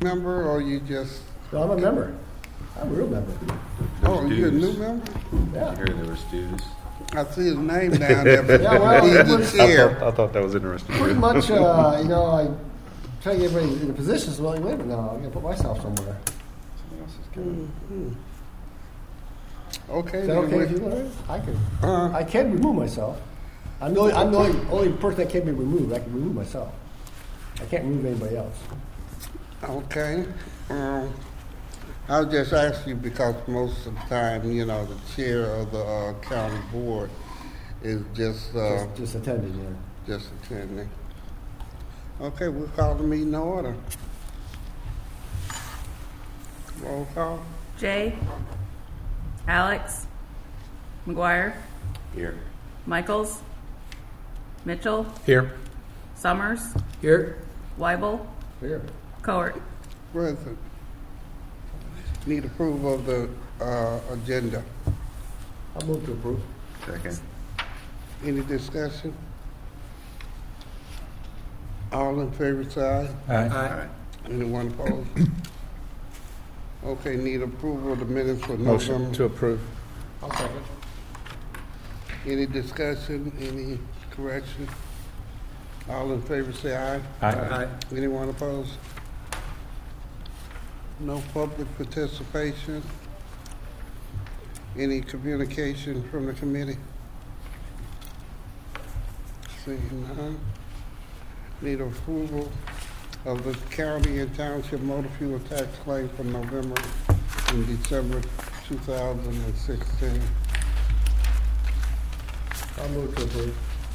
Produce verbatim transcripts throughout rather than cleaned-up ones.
member or you just? No, I'm a member. I'm a real member. Oh, you're a new member? Yeah. Did you hear there was dues? I see his name down there, but Yeah, well, he's it the was- I chair. thought, I thought that was interesting. Pretty much, uh, you know, I try to get everybody in the positions. Well, wait a minute now. I'm going to put myself somewhere. Something else is coming. Okay. Is that then okay we- with you, Larry? I can. Uh, I can remove myself. I'm the only, I'm the only, only person that can be removed. I can remove myself. I can't remove anybody else. Okay. Um, I'll just ask you because most of the time, you know, the chair of the uh, county board is just uh, Just, just attending, yeah. just attending. Okay, we'll call the meeting to order. Roll call. Jay, Alex, McGuire, Here. Michaels, Mitchell, Here. Summers, Here. Weibel, Here. Coert. Present. Need approval of the uh, agenda. I'll move to approve. Second. Any discussion? All in favor, say aye. Aye. Anyone opposed? Okay, need approval of the minutes for Motion November. to approve. I'll second. Any discussion, any correction? All in favor, say aye. Aye. Anyone opposed? No public participation? Any communication from the committee? Seeing none. Need approval of the county and township motor fuel tax claim for November and December two thousand sixteen. I'll move to approve.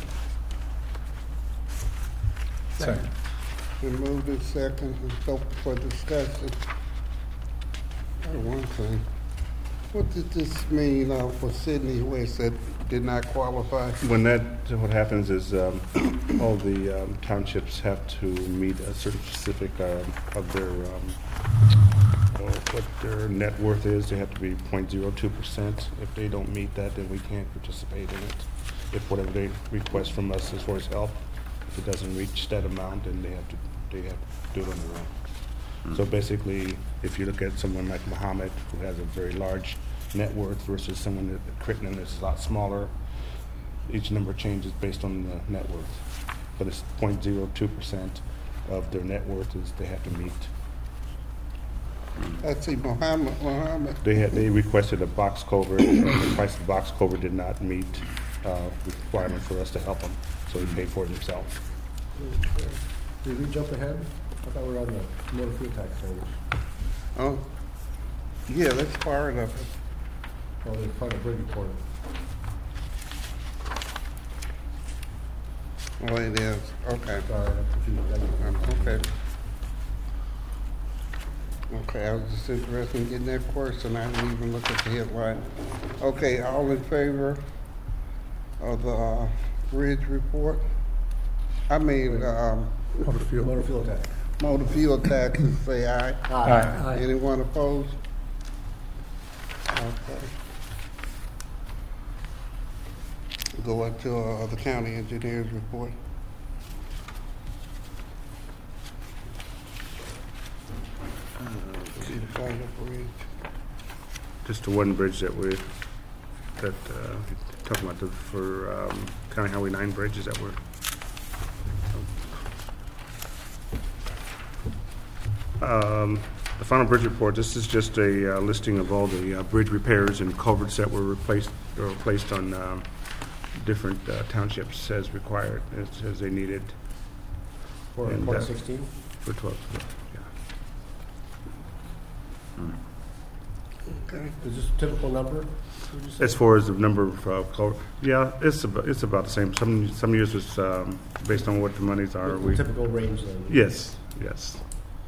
Second. We moved it second and so for discussion. Oh, one thing. What did this mean uh, for Sydney West that did not qualify? When that, what happens is um, all the um, townships have to meet a certain specific um, of their, um, uh, what their net worth is. They have to be zero point zero two percent. If they don't meet that, then we can't participate in it. If whatever they request from us as far as help, if it doesn't reach that amount, then they have to, they have to do it on their own. So basically, if you look at someone like Muhammad, who has a very large net worth versus someone at Crittenden that's a lot smaller, each number changes based on the net worth. But it's zero point zero two percent of their net worth is they have to meet. Let's see, Mohammed, Mohammed. They had, they requested a box culvert, and the price of the box culvert did not meet uh, requirement for us to help them, so he paid for it himself. Did we jump ahead? I thought we were on the motor fuel tax change. Oh, yeah, that's part of it. Oh, there's part of bridge report. Oh, it is, okay. Sorry, I'm confused. Um, Okay. Okay, I was just interested in getting that question. I didn't even look at the headline. Okay, all in favor of the uh, bridge report? I mean, um, Motor fuel. Motor fuel tax. motor fuel taxes, say aye. Aye. Anyone opposed? Okay. Go up to uh, the county engineer's report. See the final bridge. Just the one bridge that we, that, uh, talking about the, for um, County Highway nine bridges that were, Um, the final bridge report, this is just a uh, listing of all the uh, bridge repairs and culverts that were replaced, or placed on um, different uh, townships as required, as, as they needed For And, twenty uh, sixteen? for twelve, yeah. Okay. Is this a typical number? would you say? As far as the number of uh, culvert, yeah, it's about, it's about the same. Some, some years it's um, based on what the monies are. The We, typical range then? yes, yes.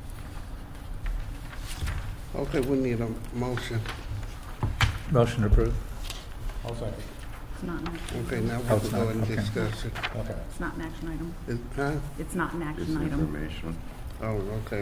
Okay, we need a motion. Motion approved. I'll second. It's not an action. Okay, now Oh, we'll it's go not, and okay. discuss it. Okay. It's not an action item. Is- Huh? It's not an Just action item. information. Oh, okay.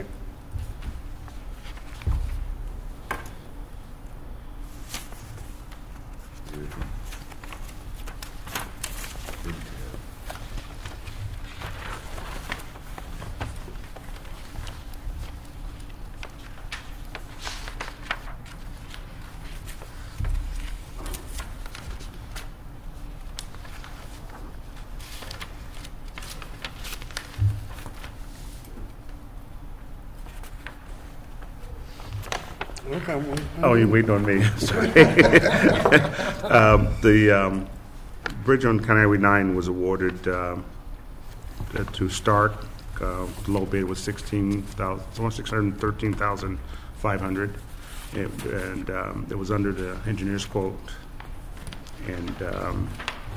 Okay, well, Oh, you're waiting on me. Sorry. Um, The um, bridge on County Highway nine was awarded um, uh, to Stark. Uh, the low bid was sixteen thousand, six hundred thirteen thousand five hundred, and um, it was under the engineer's quote. And um,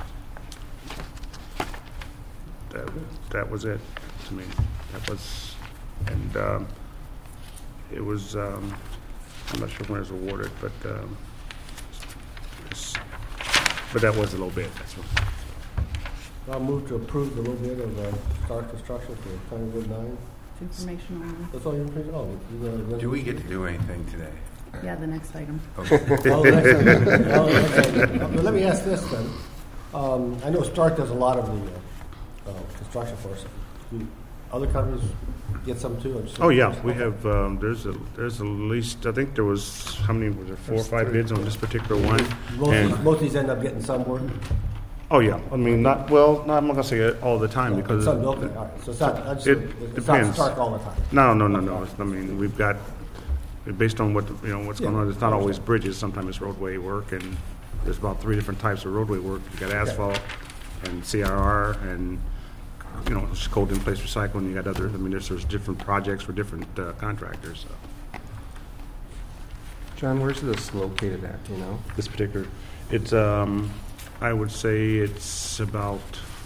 that, that was it to me. That was, and um, it was. Um, I'm not sure when it was awarded, but um, it's- but that was a low bid. That's what. I'll move to approve the low bid of uh, Star Construction for County Road nine. It's information only. That's all you're information, oh. you, uh, Do we get to do anything today? Yeah, the next item. Okay. Oh, next item. Oh, next item. Well, let me ask this then. Um, I know Stark does a lot of the uh, uh, construction for us. Do other companies get some too? Or just- Oh yeah, we have. Um, there's a there's at least I think there was how many was there four or five bids on this particular one. Most, And- of, most of these end up getting some work. Oh yeah, I mean not well. No, I'm not gonna say it all the time because Some, okay, all right. So it's not, I just, It it's not depends. Stark all the time. no no no no. It's, I mean we've got based on what the- you know what's going Yeah, on. It's not I always understand. bridges. Sometimes it's roadway work, and there's about three different types of roadway work. You got asphalt and C R R and you know cold in place recycling. You got other. I mean there's, there's different projects for different uh, contractors. So. John, where's this located at, do you know? This particular, it's, um, I would say it's about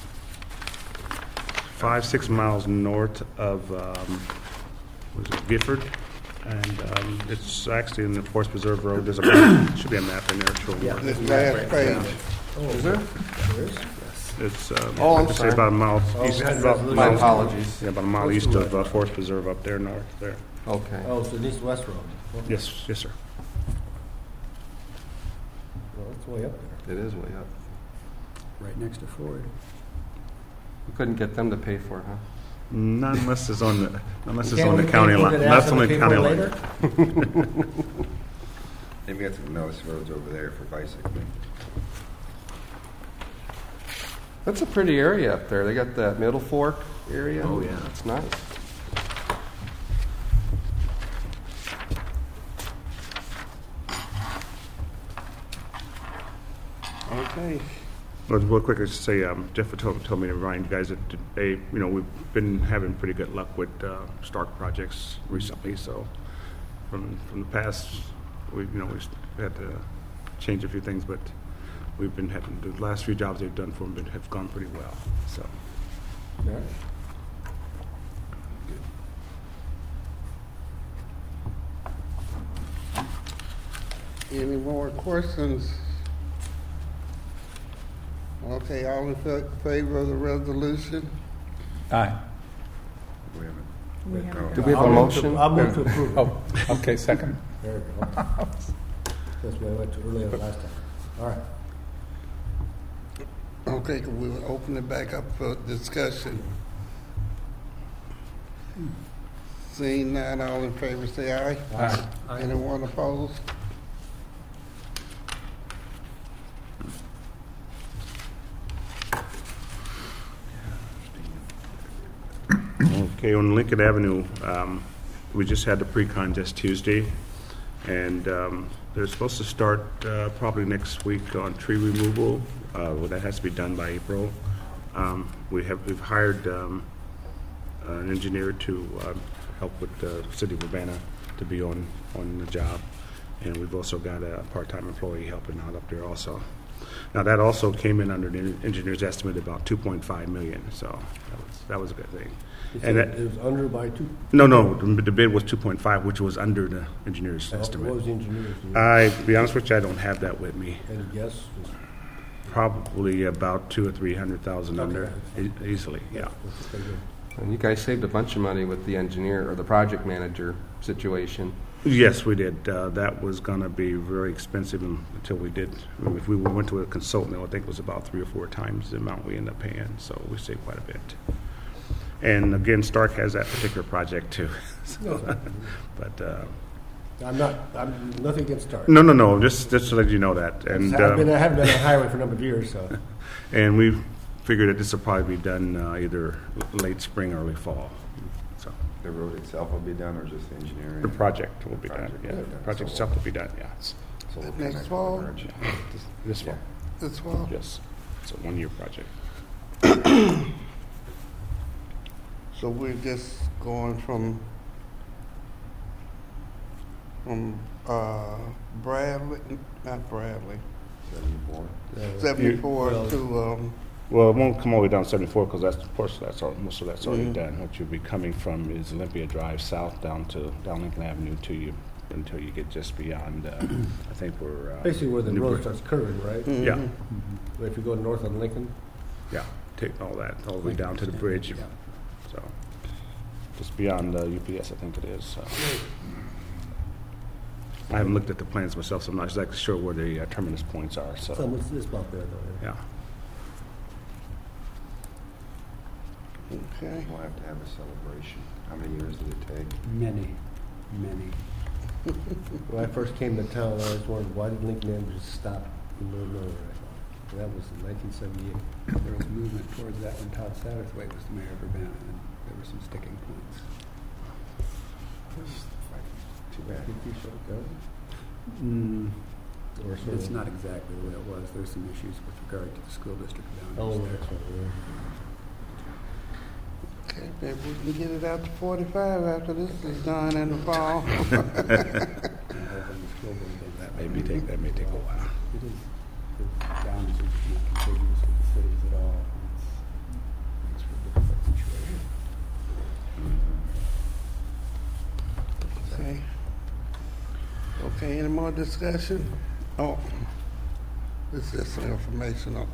five, six miles north of, um, was it Gifford? And, um, it's actually in the Forest Preserve Road. There's a, map. Should be a map in there showing Yeah. where this last page. Is there? There is? it's, um, Oh, I'm I'd say sorry. about a mile east, that's about, resolution. My mile- apologies. yeah, about a mile east of uh, Forest Preserve up there north there. Okay. Oh, so East West Road. Okay. Yes, yes, sir. Well, it's way up there. It is way up. Right next to Ford. We couldn't get them to pay for it, huh? Not unless it's on the, unless it's Can't on the we- county can't we line. get asked That's on them the to pay county for it line. later? They've got some nice roads over there for bicycling. That's a pretty area up there. They got that Middle Fork area. Oh, yeah. It's nice. Okay. Well, real quick, I should say, um, Jeff told, told me to remind you guys that today, you know, we've been having pretty good luck with uh, Stark projects recently. So, from from the past, we you know we had to change a few things, but we've been having the last few jobs they've done for them been, have gone pretty well. So, All right. Any more questions? Okay, all in fa- favor of the resolution? Aye. We haven't. We No. haven't Do done we have a I'll move to- motion? I'll move to approve. Oh, okay, second. There we go. That's why I went to earlier last time. All right. Okay, we will open it back up for discussion. Seeing none, all in favor say aye. Aye. Anyone opposed? okay, on Lincoln Avenue, um, we just had the pre-con just Tuesday, and um, they're supposed to start uh, probably next week on tree removal. Uh, well, that has to be done by April. Um, we have we've hired um, an engineer to uh, help with the city of Urbana to be on on the job, and we've also got a part-time employee helping out up there also. Now that also came in under the engineer's estimate about two point five million. So that was that was a good thing. You And said that, it was under by two. no, no, the, the bid was two point five, which was under the engineer's What estimate. was the engineer's? I, to be honest with you, I don't have that with me. Any guess? Probably about two or three hundred thousand under, Okay. e- easily, yeah. That's pretty good. And you guys saved a bunch of money with the engineer or the project manager situation. Yes, we did. Uh, that was gonna be very expensive un- until we did. I mean, if we went to a consultant, I think it was about three or four times the amount we ended up paying, so we saved quite a bit. And again, Stark has that particular project too. So, but, uh, I'm not, I'm nothing against Stark. no, no, no, just, just to let you know that. And, I've been, I um, haven't been on highway for a number of years, so. and we figured that this will probably be done uh, either late spring, early fall. So, The road itself will be done, or just the engineering? The project will be done, Project, yeah. yeah. The project So- itself will be done, yeah. It's- So we'll Next connect with the fall? bridge. This- This fall, This fall? yes. It's a one-year project. So we're just going from, from, uh, Bradley, not Bradley, Seventy-four. Yeah. seventy-four Well- to, um, Well, it won't come all the way down seventy-four because that's, of course, that's, al- most of that's already Mhm. done. What you'll be coming from is Olympia Drive south down to, down Lincoln Avenue to you, until you get just beyond, uh, I think we're. uh, Basically where the New road Bri- starts curving, right? mhm. Yeah, But if you go north on Lincoln, yeah, take all that, all the way down to the bridge, so. Just beyond uh, U P S, I think it is, so. I haven't looked at the plans myself, so I'm not exactly sure where the uh, terminus points are, so, some, it's, it's about there though. yeah. Okay. We'll have to have a celebration. How many years did it take? Many, many. When I first came to town, I always wondered, why did Lincoln Avenue just stop in the middle of nowhere? I thought. And that was in nineteen seventy-eight. There was movement towards that when Todd Satterthwaite was the mayor of Urbana, and there were some sticking points. Too bad. Fifty short gun? Mm, Or sort It's of- not exactly the way it was. There's some issues with regard to the school district Oh, boundaries that's there. right, yeah. Okay, maybe we can get it out to forty-five after this is done in the fall. And over in the school building. That may be take, that may take a while. It is, the boundaries are not contiguous to the cities at all. It's, makes for a difficult situation. Okay. Okay, any more discussion? Oh, this is informational.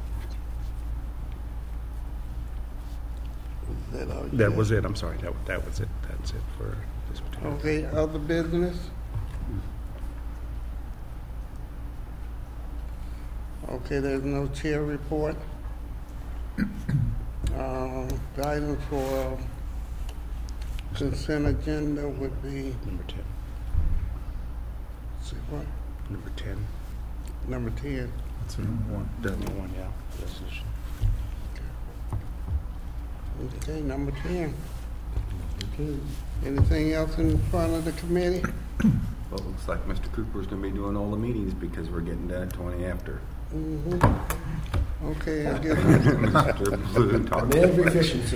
Is that all you That got? was it, I'm sorry, that, that was it, that's it for this particular. Okay, other business? Okay, there's no chair report. Um, the items for consent agenda would be, Number ten, see what, number ten. number ten. That's number one. The number one, yeah. Resolution. Okay, number ten. Okay. Anything else in front of the committee? Well, it looks like Mister Cooper's gonna be doing all the meetings because we're getting done at twenty after. Mhm. Okay, I guess, Mister Blue talked Man of about it. efficiency.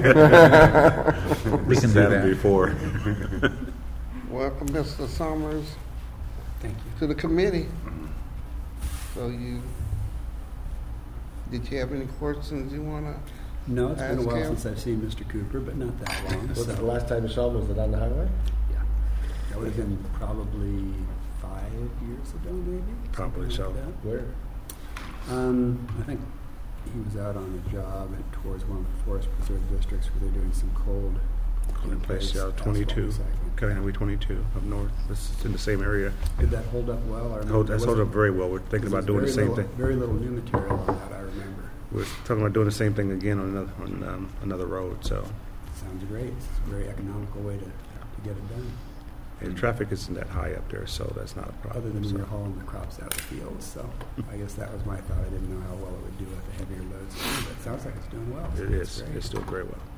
We can do Said it that. before. welcome, Mister Summers, Thank you. to the committee. So you, did you have any questions you wanna? No, it's been a Ask while him. since I've seen Mister Cooper, but not that long. Was so- it the last time you saw him, was it on the highway? Yeah. That would have been probably five years ago, maybe? Probably so. Something like Where? that. Um, I think he was out on a job at, towards one of the forest preserve districts where they're doing some cold. In place, yeah, asphalt twenty-two, recycling. County Highway twenty-two up north, this is in the same area. Did that hold up well? I remember Hold, there that's held wasn't- up very well, we're thinking there about was doing the very same little- thing. Very little new material on that, I remember. We're talking about doing the same thing again on another, on um, another road, so. Sounds great. It's a very economical way to, to get it done, And traffic isn't that high up there, so that's not a problem. other than when so. you're hauling the crops out of the fields. So I guess that was my thought. I didn't know how well it would do with the heavier loads. But it sounds like it's doing well. so It that's is, great. it's doing very well.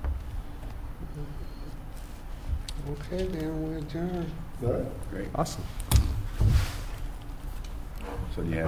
Okay, then we adjourn. All right. Great. Awesome. So do you have